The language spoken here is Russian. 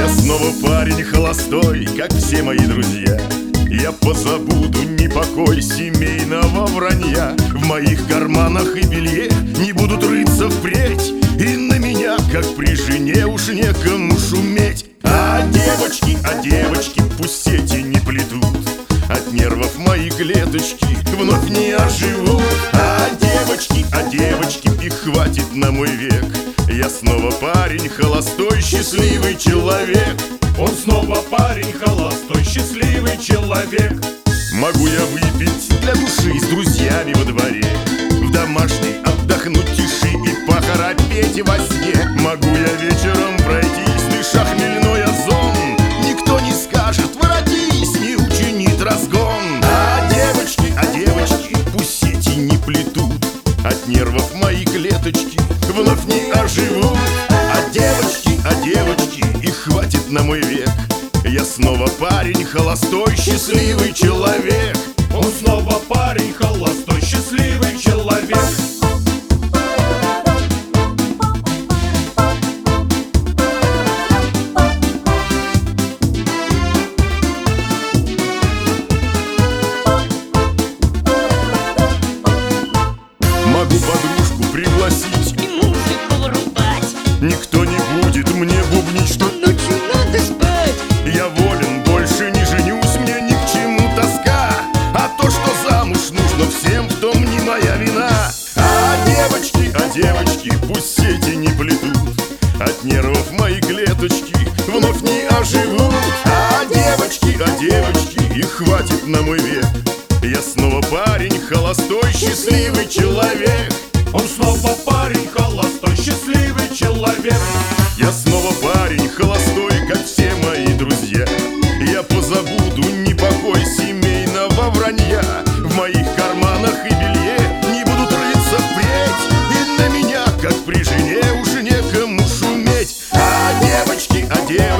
Я снова парень холостой, как все мои друзья. Я позабуду непокой семейного вранья. В моих карманах и белье не будут рыться впредь, и на меня, как при жене, уж некому шуметь. А девочки, пусть сети не плетут, от нервов мои клеточки вновь не оживут. А девочки, их хватит на мой век. Я снова парень холостой, счастливый человек. Он снова парень холостой, счастливый человек. Могу я выпить для души с друзьями во дворе, в домашней отдохнуть тиши и похрапеть во сне. Могу я вечером пройтись, дыша хмельной озон. Никто не скажет: воротись, не учинит разгон. А девочки, пусть сети не плетут, от нервов мои клеточки вновь не оживут. А девочки, их хватит на мой век. Я снова парень холостой, счастливый человек. Он снова парень холостой, счастливый человек. Могу подружку пригласить И музыку врубать. Никто не будет мне бубнить, что Ночью надо спать. я волен, больше не женюсь, мне ни к чему тоска. А то, что замуж нужно всем, в том не моя вина. А девочки, пусть сети не плетут, от нервов мои клеточки вновь не оживут. А девочки, их хватит на мой век. Я снова парень холостой, счастливый человек. Он снова парень холостой, счастливый человек. Я снова парень холостой, как все мои друзья. Я позабуду непокой семейного вранья. В моих карманах и белье не будут рыться впредь, и на меня, как при жене, уж некому шуметь. А девочки,